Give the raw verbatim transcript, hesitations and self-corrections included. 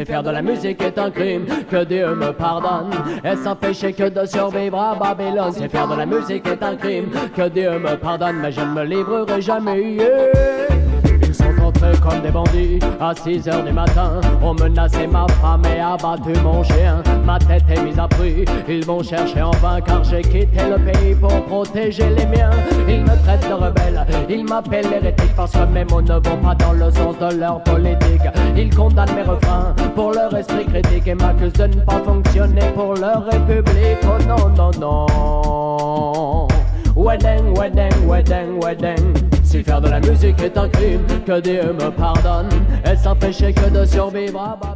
Si faire de la musique est un crime, que Dieu me pardonne. Est-ce un péché que de survivre à Babylone? Si faire de la musique est un crime, que Dieu me pardonne, mais je ne me livrerai jamais. Yeah. Ils sont entrés comme des bandits à six heures du matin, ont menacé ma femme et abattu mon chien. Ma tête est mise à prix, ils vont chercher en vain, car j'ai quitté le pays pour protéger les miens. Ils me traitent de rebelle, ils m'appellent hérétique, parce que mes mots ne vont pas dans le sens de leur politique. Ils condamnent mes refrains pour leur esprit critique et m'accusent de ne pas fonctionner pour leur république. Oh non, non, non. Wedding, wedding, wedding, wedding. Si faire de la musique est un crime, que Dieu me pardonne. Est-ce un péché que de survivre à Babylone?